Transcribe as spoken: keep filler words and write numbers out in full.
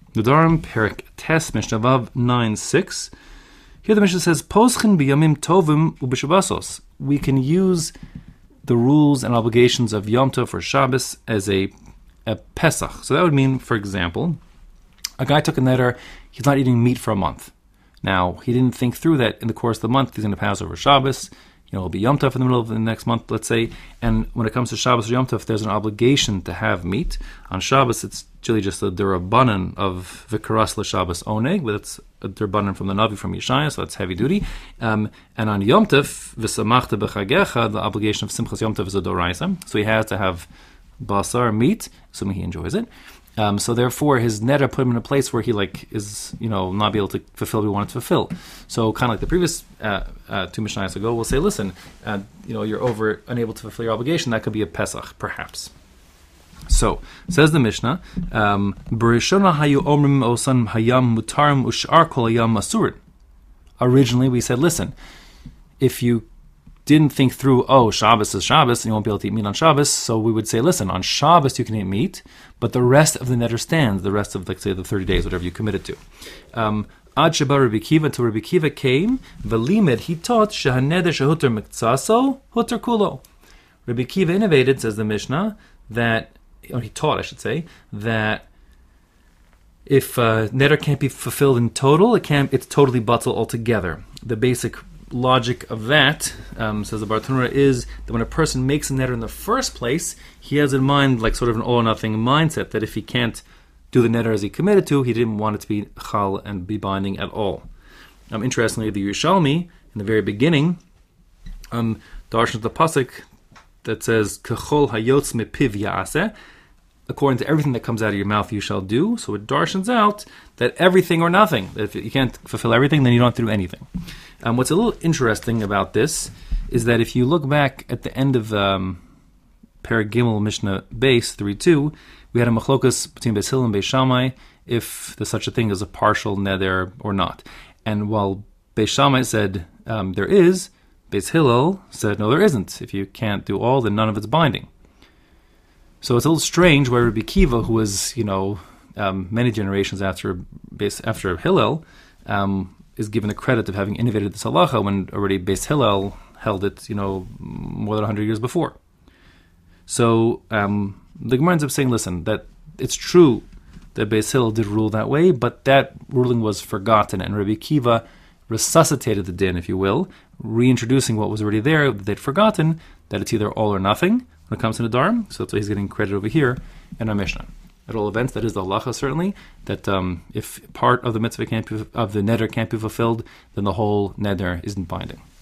Nedarim Perik Tes Mishnah Vav nine six. Here the Mishnah says, Poschen b'yamim tovim u'b'shabbosos. We can use the rules and obligations of Yom Tov or Shabbos as a, a Pesach. So that would mean, for example, a guy took a neder, he's not eating meat for a month. Now, he didn't think through that in the course of the month he's going to pass over Shabbos. You know, it'll be Yom Tov in the middle of the next month, let's say. And when it comes to Shabbos or Yom Tov, there's an obligation to have meat. On Shabbos, it's really just a derabanan of Vikaras l'Shabbos oneg, but it's a derabanan from the Navi, from Yeshaya, so that's heavy duty. Um, and on Yom Tov, v'samachta b'chagecha, the obligation of Simchas Yom Tov is a doraisa. So he has to have basar, meat, assuming he enjoys it. Um, so therefore, his neder put him in a place where he like is, you know, not be able to fulfill what he wanted to fulfill. So kind of like the previous uh, uh, two Mishnayos ago, we'll say, listen, uh, you know, you're over unable to fulfill your obligation. That could be a Pesach, perhaps. So says the Mishnah, um, Berishona hayu omrim osan hayam mutarim ushar kol hayam masurin. Originally, we said, listen, if you didn't think through, oh, Shabbos is Shabbos, and you won't be able to eat meat on Shabbos, so we would say, listen, on Shabbos you can eat meat, but the rest of the neder stands, the rest of, like, say, the thirty days, whatever you committed to. Um, Ad Sheba Rabbi Kiva, until Rabbi Kiva came, Velimed, he taught, Shehaneder Shehuter Miktsaso, Huter Kulo. Rabbi Kiva innovated, says the Mishnah, that, or he taught, I should say, that if uh, neder can't be fulfilled in total, it can't, it's totally batal altogether. The basic logic of that, um, says the Bartanura, is that when a person makes a neder in the first place, he has in mind like sort of an all or nothing mindset, that if he can't do the neder as he committed to, he didn't want it to be chal and be binding at all. Um, interestingly, the Yerushalmi, in the very beginning, um, darshan the pasuk that says, Kechol hayotz mepiv ya'aseh, according to everything that comes out of your mouth you shall do. So it darshans out that everything or nothing, that if you can't fulfill everything, then you don't have to do anything. Um, what's a little interesting about this is that if you look back at the end of um, Perek Gimel Mishnah Beis three two, we had a machlokas between Beis Hillel and Beis Shammai if there's such a thing as a partial neder or not. And while Beis Shammai said um, there is, Beis Hillel said no, there isn't. If you can't do all, then none of it's binding. So it's a little strange where Rabbi Kiva, who was, you know, um, many generations after Beis, after Hillel, um, is given the credit of having innovated this halacha when already Beis Hillel held it, you know, more than one hundred years before. So um, the Gemara ends up saying, listen, that it's true that Beis Hillel did rule that way, but that ruling was forgotten, and Rabbi Kiva resuscitated the din, if you will, reintroducing what was already there that they'd forgotten, that it's either all or nothing when it comes to Nedarim. So that's why he's getting credit over here in our Mishnah. At all events, that is the halacha, certainly, that um, if part of the mitzvah can't be, of the neder can't be fulfilled, then the whole neder isn't binding.